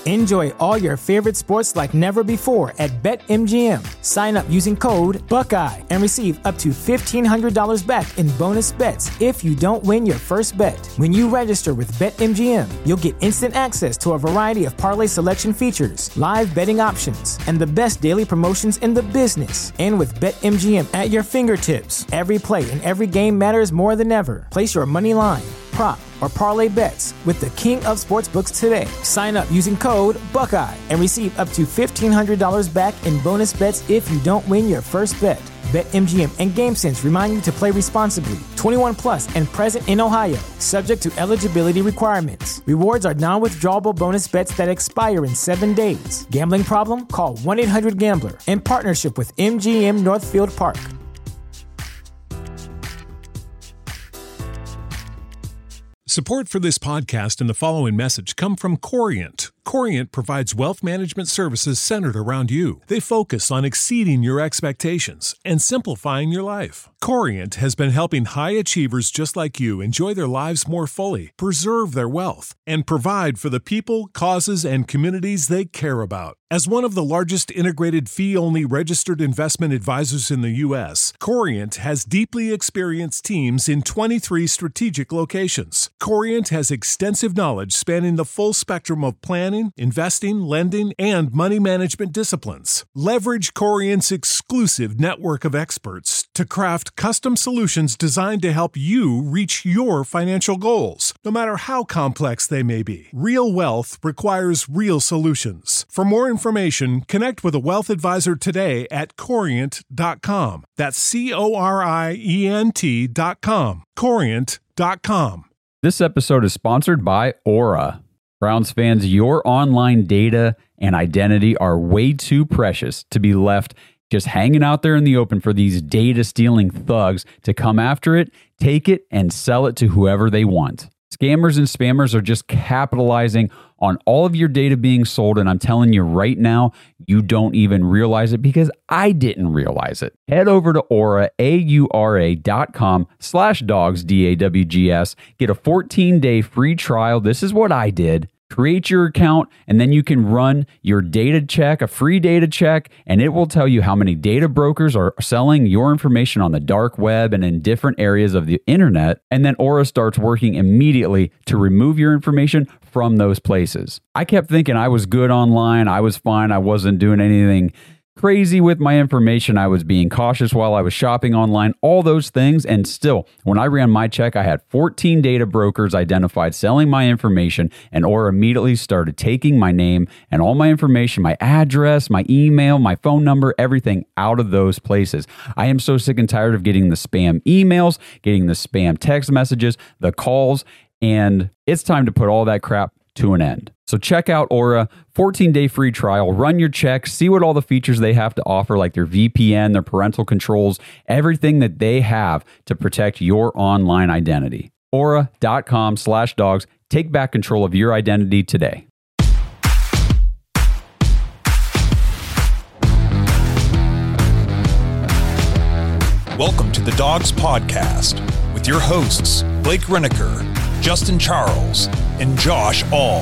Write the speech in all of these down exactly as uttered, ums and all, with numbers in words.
Enjoy all your favorite sports like never before at BetMGM. Sign up using code Buckeye and receive up to fifteen hundred dollars back in bonus bets if you don't win your first bet. When you register with BetMGM, you'll get instant access to a variety of parlay selection features, live betting options, and the best daily promotions in the business. And with BetMGM at your fingertips, every play and every game matters more than ever. Place your money line, prop, or parlay bets with the king of sportsbooks today. Sign up using code Buckeye and receive up to fifteen hundred dollars back in bonus bets if you don't win your first bet. BetMGM and GameSense remind you to play responsibly. twenty-one plus and present in Ohio, subject to eligibility requirements. Rewards are non-withdrawable bonus bets that expire in seven days. Gambling problem? Call one eight hundred gambler in partnership with M G M Northfield Park. Support for this podcast and the following message come from Corient. Corient provides wealth management services centered around you. They focus on exceeding your expectations and simplifying your life. Corient has been helping high achievers just like you enjoy their lives more fully, preserve their wealth, and provide for the people, causes, and communities they care about. As one of the largest integrated fee-only registered investment advisors in the U S, Corient has deeply experienced teams in twenty-three strategic locations. Corient has extensive knowledge spanning the full spectrum of planning, investing, lending, and money management disciplines. Leverage Corient's exclusive network of experts to craft custom solutions designed to help you reach your financial goals, no matter how complex they may be. Real wealth requires real solutions. For more information, connect with a wealth advisor today at corient dot com. That's C O R I E N T dot com. corient dot com. This episode is sponsored by Aura. Browns fans, your online data and identity are way too precious to be left just hanging out there in the open for these data-stealing thugs to come after it, take it, and sell it to whoever they want. Scammers and spammers are just capitalizing on all of your data being sold, and I'm telling you right now, you don't even realize it because I didn't realize it. Head over to Aura, A U R A dot com slash dogs, D A W G S. Get a fourteen-day free trial. This is what I did. Create your account, and then you can run your data check, a free data check, and it will tell you how many data brokers are selling your information on the dark web and in different areas of the internet. And then Aura starts working immediately to remove your information from those places. I kept thinking I was good online. I was fine. I wasn't doing anything crazy with my information. I was being cautious while I was shopping online, all those things. And still, when I ran my check, I had fourteen data brokers identified selling my information, and Aura immediately started taking my name and all my information, my address, my email, my phone number, everything out of those places. I am so sick and tired of getting the spam emails, getting the spam text messages, the calls, and it's time to put all that crap to an end. So check out Aura, fourteen-day free trial, run your check, see what all the features they have to offer, like their V P N, their parental controls, everything that they have to protect your online identity. Aura dot com slash dogs. Take back control of your identity today. Welcome to the Dogs Podcast with your hosts, Blake Reneker, Justin Charles, and Josh All.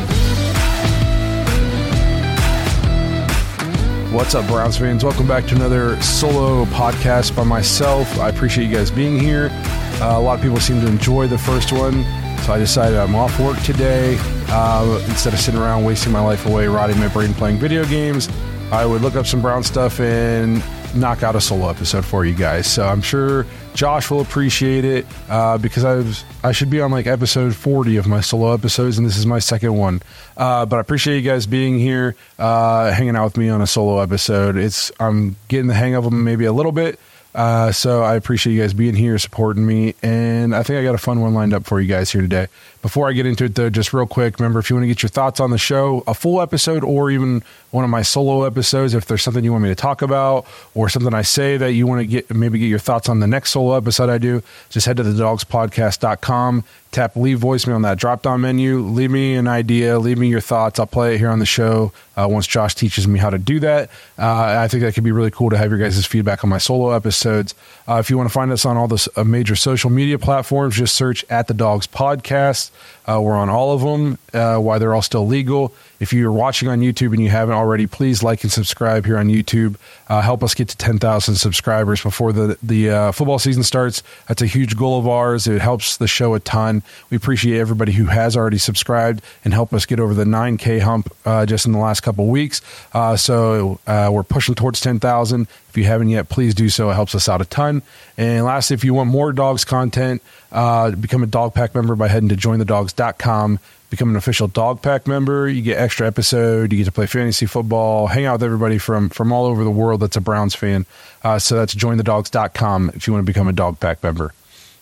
What's up, Browns fans? Welcome back to another solo podcast by myself. I appreciate you guys being here. Uh, a lot of people seem to enjoy the first one, so I decided I'm off work today. Uh, instead of sitting around wasting my life away rotting my brain playing video games, I would look up some Brown stuff and knock out a solo episode for you guys. So I'm sure Josh will appreciate it uh, because I was I should be on like episode forty of my solo episodes, and this is my second one. Uh, but I appreciate you guys being here, uh, hanging out with me on a solo episode. It's I'm getting the hang of them maybe a little bit. Uh, so I appreciate you guys being here, supporting me, and I think I got a fun one lined up for you guys here today. Before I get into it, though, just real quick, remember, if you want to get your thoughts on the show, a full episode, or even one of my solo episodes, if there's something you want me to talk about, or something I say that you want to get, maybe get your thoughts on the next solo episode I do, just head to the dogs podcast dot com, tap leave voicemail on that drop-down menu. Leave me an idea. Leave me your thoughts. I'll play it here on the show uh, once Josh teaches me how to do that. Uh, I think that could be really cool to have your guys' feedback on my solo episodes. Uh, if you want to find us on all the uh, major social media platforms, just search At The Dogs Podcast. Uh, we're on all of them, uh, while they're all still legal. If you're watching on YouTube and you haven't already, please like and subscribe here on YouTube. Uh, help us get to ten thousand subscribers before the, the uh, football season starts. That's a huge goal of ours. It helps the show a ton. We appreciate everybody who has already subscribed and helped us get over the nine K hump uh, just in the last couple weeks. Uh, so uh, we're pushing towards ten thousand. If you haven't yet, please do so. It helps us out a ton. And lastly, if you want more dogs content, uh, become a Dog Pack member by heading to join the dogs dot com. Become an official Dog Pack member. You get extra episode. You get to play fantasy football, hang out with everybody from, from all over the world that's a Browns fan. Uh, so that's join the dogs dot com if you want to become a Dog Pack member.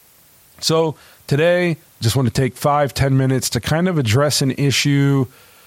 So today, just want to take five, ten minutes to kind of address an issue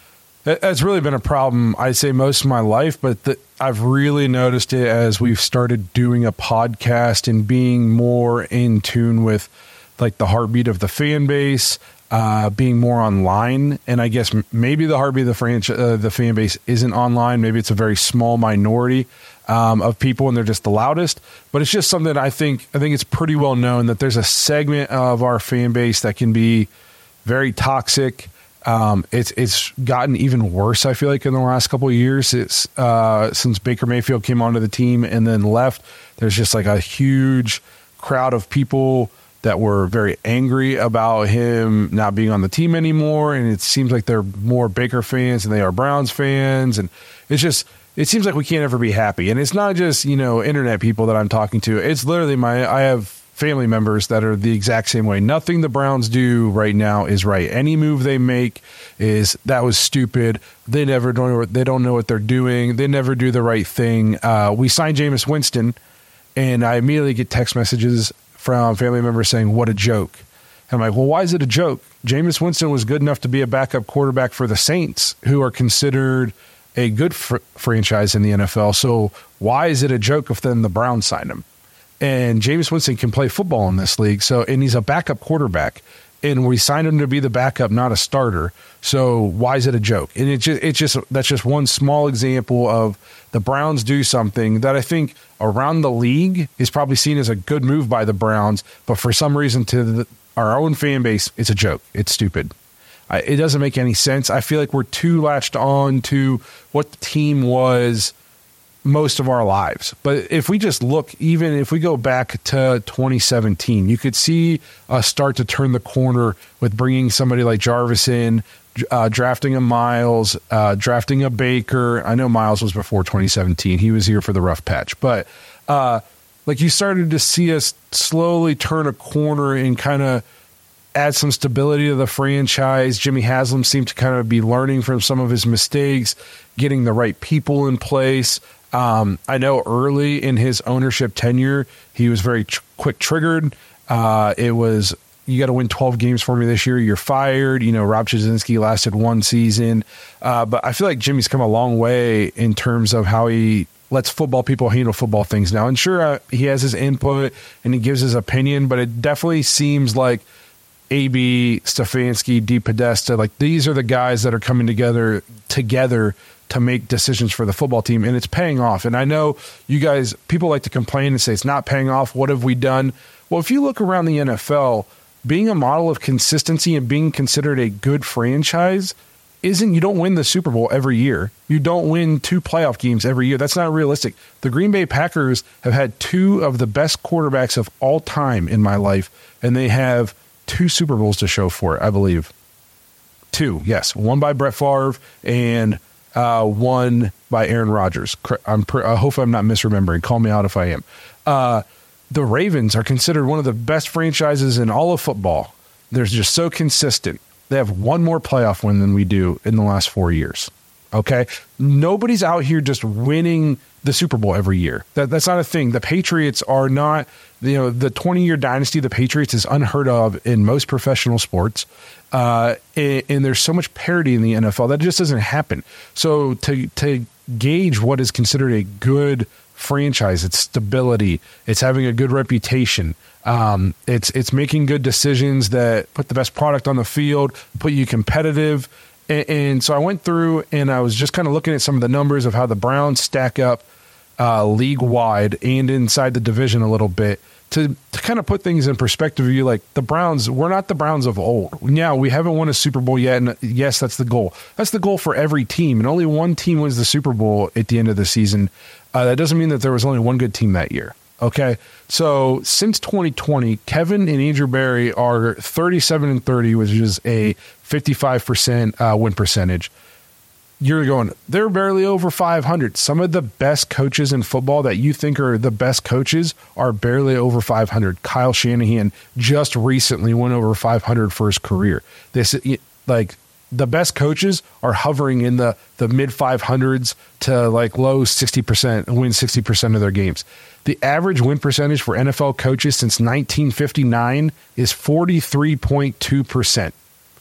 that's really been a problem, I'd say, most of my life, but the, I've really noticed it as we've started doing a podcast and being more in tune with like the heartbeat of the fan base, uh, being more online. And I guess maybe the heartbeat of the, franchise, uh, the fan base isn't online. Maybe it's a very small minority um, of people and they're just the loudest. But it's just something that I think, I think it's pretty well known that there's a segment of our fan base that can be very toxic. Um, it's it's gotten even worse, I feel like, in the last couple of years. It's uh, since Baker Mayfield came onto the team and then left, there's just like a huge crowd of people that were very angry about him not being on the team anymore. And it seems like they're more Baker fans than they are Browns fans. And it's just, it seems like we can't ever be happy. And it's not just, you know, internet people that I'm talking to. It's literally my, I have family members that are the exact same way. Nothing the Browns do right now is right. Any move they make is, that was stupid. They never don't, they don't know what they're doing. They never do the right thing. Uh, we signed Jameis Winston and I immediately get text messages from family members saying, what a joke. And I'm like, well, why is it a joke? Jameis Winston was good enough to be a backup quarterback for the Saints, who are considered a good fr- franchise in the N F L. So why is it a joke if then the Browns signed him? And Jameis Winston can play football in this league. So, and he's a backup quarterback, and we signed him to be the backup, not a starter. So why is it a joke? And it just, it's just, that's just one small example of the Browns do something that I think around the league is probably seen as a good move by the Browns. But for some reason to the, our own fan base, it's a joke. It's stupid. I, it doesn't make any sense. I feel like we're too latched on to what the team was most of our lives. But if we just look, even if we go back to twenty seventeen, you could see us start to turn the corner with bringing somebody like Jarvis in, uh, drafting a Miles, uh, drafting a Baker. I know Miles was before twenty seventeen. He was here for the rough patch. But uh, like you started to see us slowly turn a corner and kind of add some stability to the franchise. Jimmy Haslam seemed to kind of be learning from some of his mistakes, getting the right people in place. Um, I know early in his ownership tenure, he was very tr- quick triggered. Uh, it was, you got to win twelve games for me this year. You're fired. You know, Rob Chudzinski lasted one season. Uh, but I feel like Jimmy's come a long way in terms of how he lets football people handle football things now. And sure, uh, he has his input and he gives his opinion, but it definitely seems like A B, Stefanski, D. Podesta, like these are the guys that are coming together together to make decisions for the football team, and it's paying off. And I know you guys, people like to complain and say it's not paying off. What have we done? Well, if you look around the N F L, being a model of consistency and being considered a good franchise isn't, you don't win the Super Bowl every year. You don't win two playoff games every year. That's not realistic. The Green Bay Packers have had two of the best quarterbacks of all time in my life, and they have two Super Bowls to show for it, I believe. Two, yes. One by Brett Favre and Uh, one by Aaron Rodgers. I'm pre- I hope I'm not misremembering. Call me out if I am. Uh, the Ravens are considered one of the best franchises in all of football. They're just so consistent. They have one more playoff win than we do in the last four years. Okay? Nobody's out here just winning the Super Bowl every year. That, that's not a thing. The Patriots are not, you know, the twenty-year dynasty of the Patriots is unheard of in most professional sports. Uh, and, and there's so much parity in the N F L that just doesn't happen. So to to gauge what is considered a good franchise. It's stability. It's having a good reputation. Um, it's it's making good decisions that put the best product on the field, put you competitive. And, and so I went through and I was just kind of looking at some of the numbers of how the Browns stack up uh, league-wide and inside the division a little bit to, to kind of put things in perspective of you. Like, the Browns, we're not the Browns of old. Yeah, we haven't won a Super Bowl yet, and yes, that's the goal. That's the goal for every team, and only one team wins the Super Bowl at the end of the season. Uh, that doesn't mean that there was only one good team that year. Okay, so since twenty twenty, Kevin and Andrew Berry are thirty-seven and thirty, which is a fifty-five percent uh, win percentage. You're going, they're barely over five hundred. Some of the best coaches in football that you think are the best coaches are barely over five hundred. Kyle Shanahan just recently went over five hundred for his career. This, like, the best coaches are hovering in the, the mid five hundreds to like low sixty percent and win sixty percent of their games. The average win percentage for N F L coaches since nineteen fifty-nine is forty-three point two percent.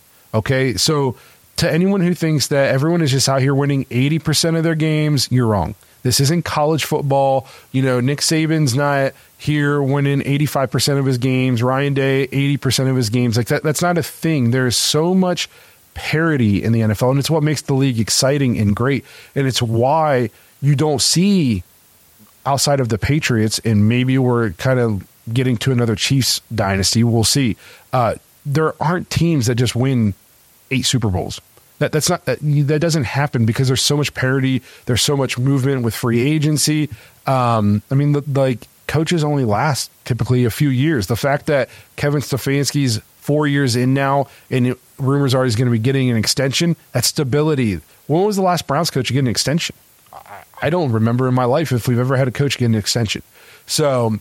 Okay, so to anyone who thinks that everyone is just out here winning eighty percent of their games, you're wrong. This isn't college football. You know, Nick Saban's not here winning eighty-five percent of his games. Ryan Day, eighty percent of his games. Like that, that's not a thing. There's so much parity in the N F L, and it's what makes the league exciting and great. And it's why you don't see, outside of the Patriots, and maybe we're kind of getting to another Chiefs dynasty, we'll see. Uh, there aren't teams that just win eight Super Bowls. That that's not that, that doesn't happen because there's so much parity. There's so much movement with free agency. Um, I mean, the, like coaches only last typically a few years. The fact that Kevin Stefanski's four years in now, and it, rumors are he's going to be getting an extension. That's stability. When was the last Browns coach to get an extension? I, I don't remember in my life if we've ever had a coach get an extension. So,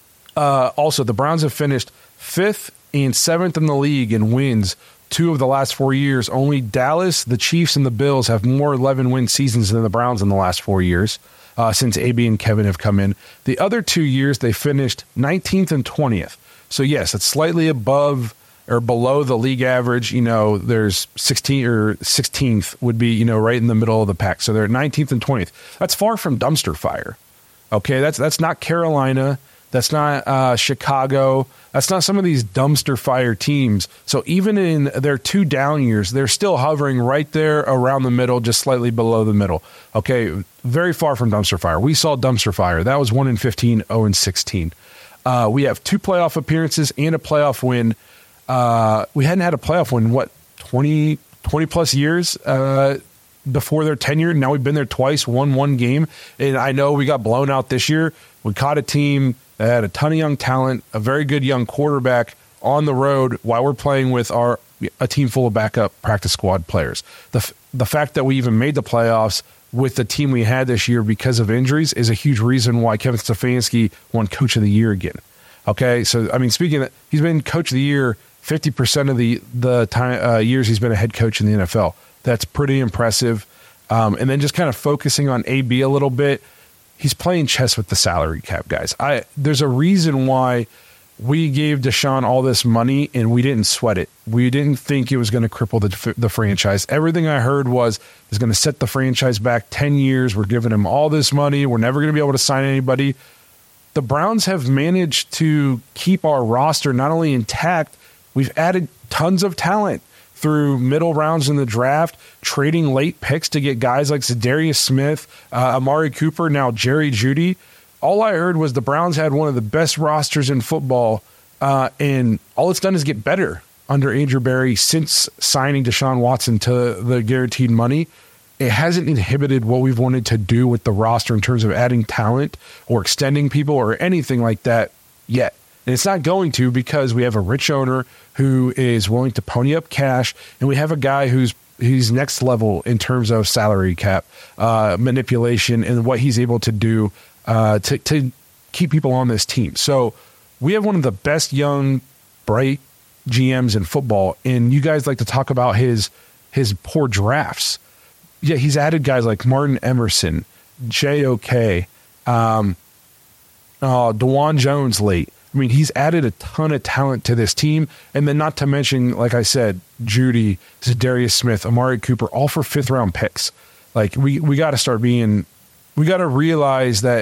uh, also the Browns have finished fifth and seventh in the league in wins two of the last four years. Only Dallas, the Chiefs, and the Bills have more eleven-win seasons than the Browns in the last four years uh, since A B and Kevin have come in. The other two years, they finished nineteenth and twentieth. So, yes, it's slightly above or below the league average. You know, there's sixteen or sixteenth would be, you know, right in the middle of the pack. So they're nineteenth and twentieth. That's far from dumpster fire. Okay, that's that's not Carolina. That's not uh, Chicago. That's not some of these dumpster fire teams. So even in their two down years, they're still hovering right there around the middle, just slightly below the middle. Okay, very far from dumpster fire. We saw dumpster fire. That was one and fifteen, oh and sixteen. Uh, we have two playoff appearances and a playoff win. Uh, we hadn't had a playoff win, what, twenty, twenty plus years uh, before their tenure. Now we've been there twice, won one game. And I know we got blown out this year. We caught a team that had a ton of young talent, a very good young quarterback on the road while we're playing with our a team full of backup practice squad players. The, the fact that we even made the playoffs with the team we had this year because of injuries is a huge reason why Kevin Stefanski won Coach of the Year again. Okay, so, I mean, speaking of that, he's been Coach of the Year fifty percent of the, the time uh, years he's been a head coach in the N F L. That's pretty impressive. Um, and then just kind of focusing on A B a little bit, he's playing chess with the salary cap, guys. I There's a reason why we gave Deshaun all this money and we didn't sweat it. We didn't think it was going to cripple the, the franchise. Everything I heard was it's going to set the franchise back ten years. We're giving him all this money. We're never going to be able to sign anybody. The Browns have managed to keep our roster not only intact, we've added tons of talent through middle rounds in the draft, trading late picks to get guys like Za'Darius Smith, uh, Amari Cooper, now Jerry Jeudy. All I heard was the Browns had one of the best rosters in football, uh, and all it's done is get better under Andrew Berry since signing Deshaun Watson to the guaranteed money. It hasn't inhibited what we've wanted to do with the roster in terms of adding talent or extending people or anything like that yet. And it's not going to because we have a rich owner who is willing to pony up cash, and we have a guy who's he's next level in terms of salary cap uh, manipulation and what he's able to do uh, to, to keep people on this team. So we have one of the best young, bright G Ms in football, and you guys like to talk about his his poor drafts. Yeah, he's added guys like Martin Emerson, J O K, um, uh, DeJuan Jones late. I mean, he's added a ton of talent to this team. And then not to mention, like I said, Jeudy, Za'Darius Smith, Amari Cooper, all for fifth round picks. Like we, we got to start being, we got to realize that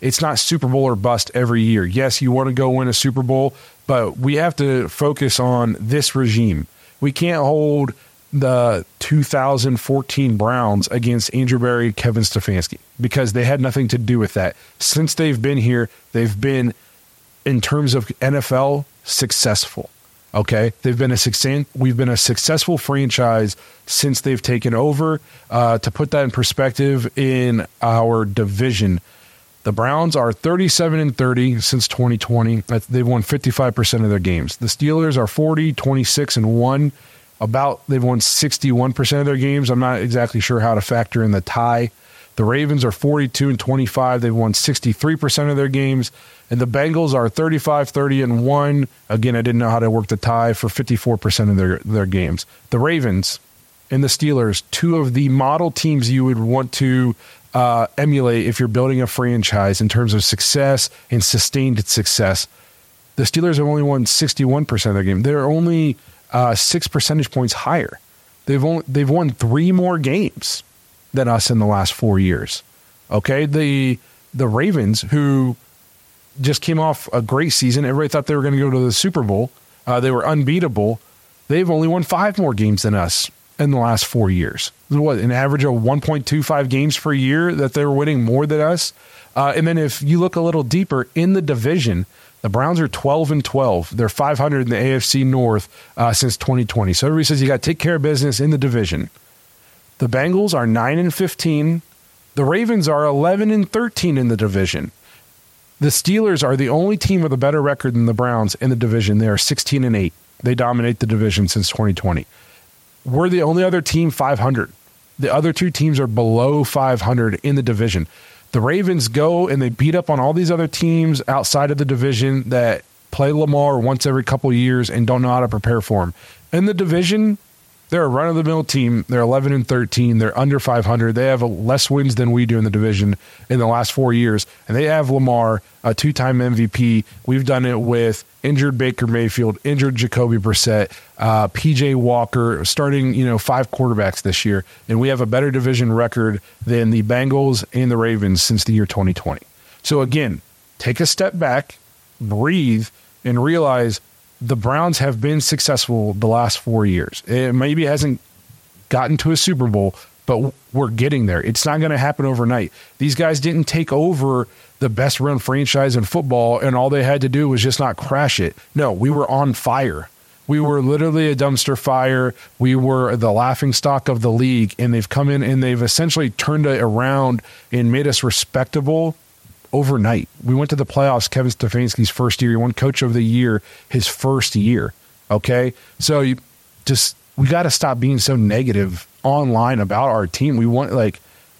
It's not Super Bowl or bust every year. Yes, you want to go win a Super Bowl, but we have to focus on this regime. We can't hold the two thousand fourteen Browns against Andrew Berry, Kevin Stefanski, because they had nothing to do with that. Since they've been here, they've been, in terms of N F L, successful. Okay, they've been a success. We've been a successful franchise since they've taken over. Uh, to put that in perspective, in our division, the Browns are thirty-seven and thirty since twenty twenty. They've won fifty-five percent of their games. The Steelers are forty, twenty-six and one. About they've won sixty-one percent of their games. I'm not exactly sure how to factor in the tie. The Ravens are forty-two and twenty-five. They've won sixty-three percent of their games. And the Bengals are thirty-five, thirty and one. Again, I didn't know how to work the tie, for fifty-four percent of their, their games. The Ravens and the Steelers, two of the model teams you would want to uh, emulate if you're building a franchise in terms of success and sustained success. The Steelers have only won sixty-one percent of their game. They're only uh, six percentage points higher. They've only, they've won three more games than us in the last four years. Okay, the the Ravens, who just came off a great season, everybody thought they were going to go to the Super Bowl. Uh, they were unbeatable. They've only won five more games than us in the last four years. What, an average of one point two five games per year that they were winning more than us. Uh, and then if you look a little deeper in the division, the Browns are twelve and twelve. They're five hundred in the A F C North uh, since twenty twenty. So everybody says you got to take care of business in the division. The Bengals are nine and fifteen. The Ravens are eleven and thirteen in the division. The Steelers are the only team with a better record than the Browns in the division. They are sixteen and eight. They dominate the division since twenty twenty. We're the only other team five hundred. The other two teams are below five hundred in the division. The Ravens go and they beat up on all these other teams outside of the division that play Lamar once every couple of years and don't know how to prepare for him. In the division, they're a run-of-the-mill team. They're eleven and thirteen. They're under five hundred. They have less wins than we do in the division in the last four years. And they have Lamar, a two-time M V P. We've done it with injured Baker Mayfield, injured Jacoby Brissett, uh, P J Walker, starting you know five quarterbacks this year. And we have a better division record than the Bengals and the Ravens since the year twenty twenty. So again, take a step back, breathe, and realize the Browns have been successful the last four years. It maybe hasn't gotten to a Super Bowl, but we're getting there. It's not going to happen overnight. These guys didn't take over the best run franchise in football, and all they had to do was just not crash it. No, we were on fire. We were literally a dumpster fire. We were the laughingstock of the league, and they've come in and they've essentially turned it around and made us respectable overnight. We went to the playoffs Kevin Stefanski's first year. He won Coach of the Year his first year. Okay? So you just we got to stop being so negative online about our team. We want, like,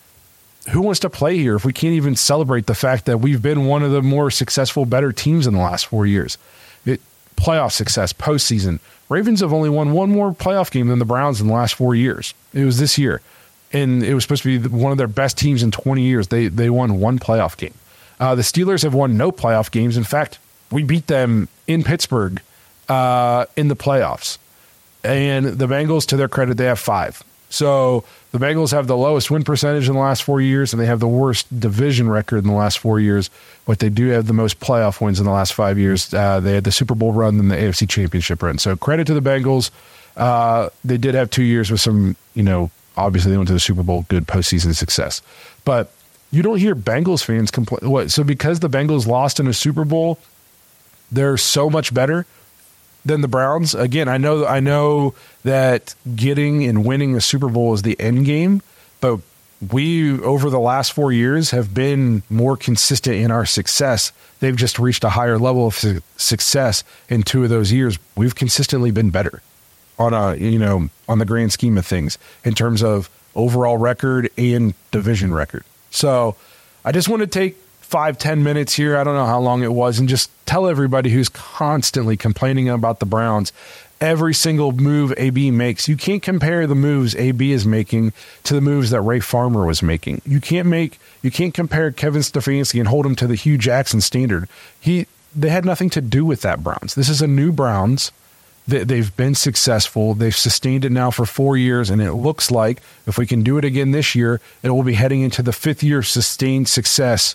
who wants to play here if we can't even celebrate the fact that we've been one of the more successful, better teams in the last four years? It, playoff success, postseason. Ravens have only won one more playoff game than the Browns in the last four years. It was this year. And it was supposed to be one of their best teams in twenty years. They they won one playoff game. Uh, the Steelers have won no playoff games. In fact, we beat them in Pittsburgh uh, in the playoffs. And the Bengals, to their credit, they have five. So the Bengals have the lowest win percentage in the last four years, and they have the worst division record in the last four years, but they do have the most playoff wins in the last five years. Uh, they had the Super Bowl run and the A F C Championship run. So credit to the Bengals. Uh, they did have two years with some, you know, obviously they went to the Super Bowl, good postseason success. But you don't hear Bengals fans complain. What? So because the Bengals lost in a Super Bowl, they're so much better than the Browns. Again, I know I know that getting and winning a Super Bowl is the end game, but we, over the last four years, have been more consistent in our success. They've just reached a higher level of su- success in two of those years. We've consistently been better on a, you know, on the grand scheme of things in terms of overall record and division record. So I just want to take five, ten minutes here. I don't know how long it was, and just tell everybody who's constantly complaining about the Browns, every single move A B makes, you can't compare the moves A B is making to the moves that Ray Farmer was making. You can't make, you can't compare Kevin Stefanski and hold him to the Hugh Jackson standard. He, they had nothing to do with that Browns. This is a new Browns. They've been successful. They've sustained it now for four years, and it looks like if we can do it again this year, it will be heading into the fifth year of sustained success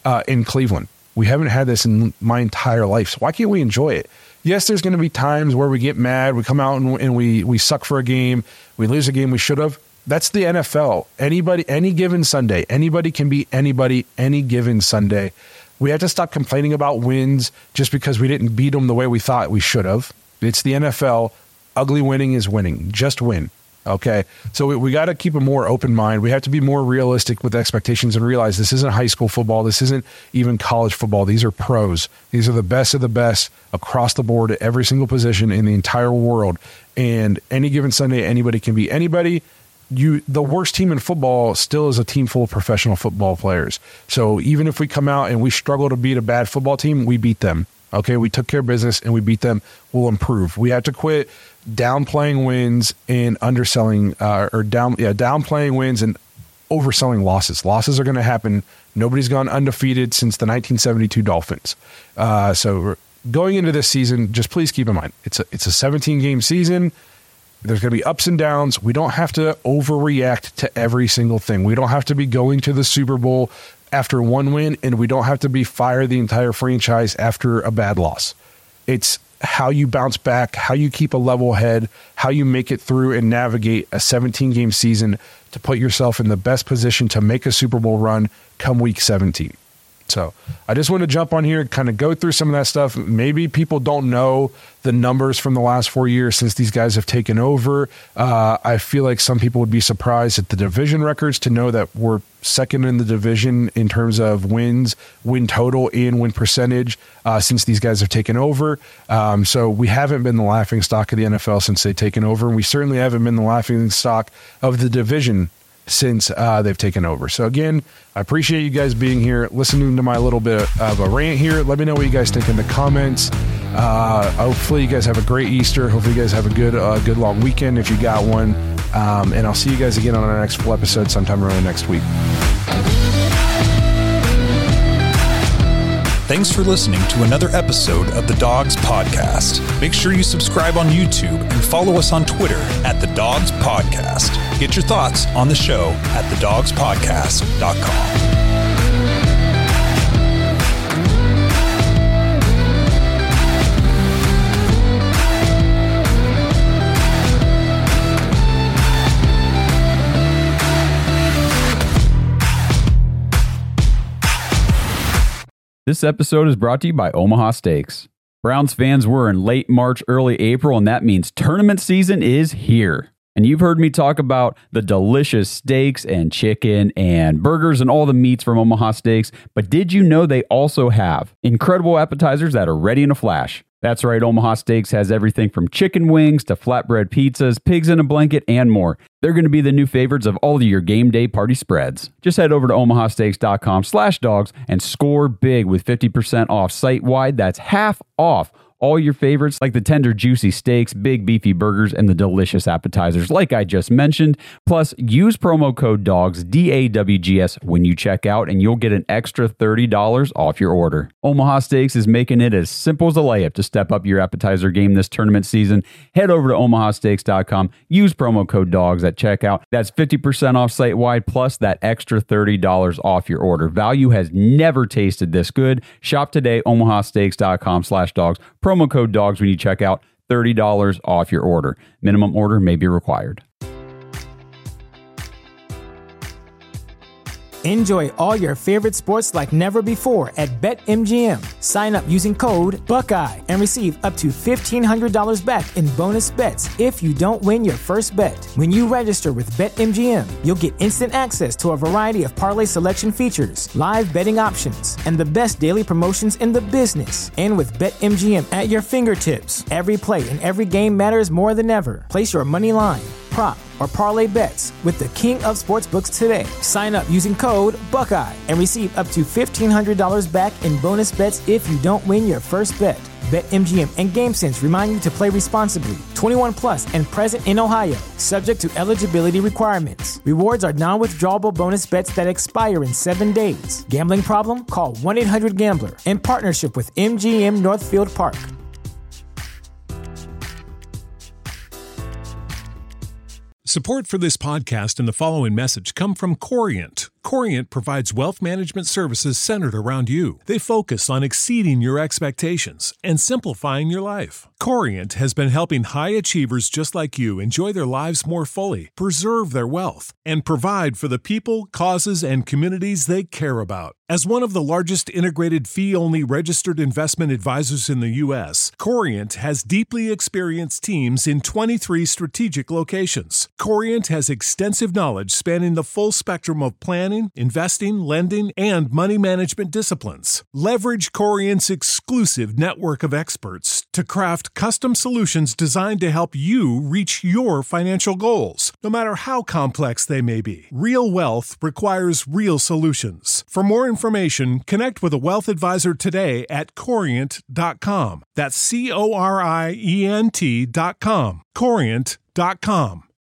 uh, in Cleveland. We haven't had this in my entire life. So why can't we enjoy it? Yes, there's going to be times where we get mad. We come out and, and we we suck for a game. We lose a game we should have. That's the N F L. Anybody, any given Sunday, anybody can beat anybody any given Sunday. We have to stop complaining about wins just because we didn't beat them the way we thought we should have. It's the N F L. Ugly winning is winning. Just win. Okay, so we, we got to keep a more open mind. We have to be more realistic with expectations and realize this isn't high school football. This isn't even college football. These are pros. These are the best of the best across the board at every single position in the entire world. And any given Sunday, anybody can beat anybody. You, the worst team in football still is a team full of professional football players. So even if we come out and we struggle to beat a bad football team, we beat them. Okay, we took care of business and we beat them. We'll improve. We have to quit downplaying wins and underselling, uh, or down, yeah, downplaying wins and overselling losses. Losses are going to happen. Nobody's gone undefeated since the nineteen seventy-two Dolphins. Uh, so going into this season, just please keep in mind it's a it's a seventeen game season. There's going to be ups and downs. We don't have to overreact to every single thing. We don't have to be going to the Super Bowl after one win, and we don't have to be fire the entire franchise after a bad loss. It's how you bounce back, how you keep a level head, how you make it through and navigate a seventeen game season to put yourself in the best position to make a Super Bowl run come week seventeen. So I just want to jump on here, kind of go through some of that stuff. Maybe people don't know the numbers from the last four years since these guys have taken over. Uh, I feel like some people would be surprised at the division records to know that we're second in the division in terms of wins, win total, and win percentage uh, since these guys have taken over. Um, so we haven't been the laughing stock of the N F L since they've taken over, and we certainly haven't been the laughing stock of the division since uh, they've taken over. So again, I appreciate you guys being here, listening to my little bit of a rant here. Let me know what you guys think in the comments. Uh, hopefully you guys have a great Easter. Hopefully you guys have a good, uh, good long weekend if you got one. Um, and I'll see you guys again on our next full episode sometime early next week. Thanks for listening to another episode of the Dogs Podcast. Make sure you subscribe on YouTube and follow us on Twitter at the Dogs Podcast. Get your thoughts on the show at the dogs podcast dot com. This episode is brought to you by Omaha Steaks. Browns fans were in late March, early April, and that means tournament season is here. And you've heard me talk about the delicious steaks and chicken and burgers and all the meats from Omaha Steaks, but did you know they also have incredible appetizers that are ready in a flash? That's right, Omaha Steaks has everything from chicken wings to flatbread pizzas, pigs in a blanket, and more. They're going to be the new favorites of all of your game day party spreads. Just head over to omaha steaks dot com slash dogs and score big with fifty percent off site-wide. That's half off all your favorites like the tender, juicy steaks, big, beefy burgers, and the delicious appetizers like I just mentioned. Plus, use promo code DOGS, D A W G S, when you check out, and you'll get an extra thirty dollars off your order. Omaha Steaks is making it as simple as a layup to step up your appetizer game this tournament season. Head over to omaha steaks dot com, use promo code DOGS at checkout. That's fifty percent off site-wide, plus that extra thirty dollars off your order. Value has never tasted this good. Shop today, omaha steaks dot com slash dogs. Promo code DOGS when you check out, thirty dollars off your order. Minimum order may be required. Enjoy all your favorite sports like never before at BetMGM. Sign up using code Buckeye and receive up to fifteen hundred dollars back in bonus bets if you don't win your first bet. When you register with BetMGM, you'll get instant access to a variety of parlay selection features, live betting options, and the best daily promotions in the business. And with BetMGM at your fingertips, every play and every game matters more than ever. Place your money line, prop, or parlay bets with the king of sportsbooks today. Sign up using code Buckeye and receive up to fifteen hundred dollars back in bonus bets if you don't win your first bet. BetMGM and GameSense remind you to play responsibly. twenty-one plus and present in Ohio, subject to eligibility requirements. Rewards are non-withdrawable bonus bets that expire in seven days. Gambling problem? Call one eight hundred gambler in partnership with M G M Northfield Park. Support for this podcast and the following message come from Corient. Corient provides wealth management services centered around you. They focus on exceeding your expectations and simplifying your life. Corient has been helping high achievers just like you enjoy their lives more fully, preserve their wealth, and provide for the people, causes, and communities they care about. As one of the largest integrated fee-only registered investment advisors in the U S, Corient has deeply experienced teams in twenty-three strategic locations. Corient has extensive knowledge spanning the full spectrum of planning, investing, lending, and money management disciplines. Leverage Corient's exclusive network of experts to craft custom solutions designed to help you reach your financial goals, no matter how complex they may be. Real wealth requires real solutions. For more information, connect with a wealth advisor today at corient dot com. That's C O R I E N T dot com. corient dot com.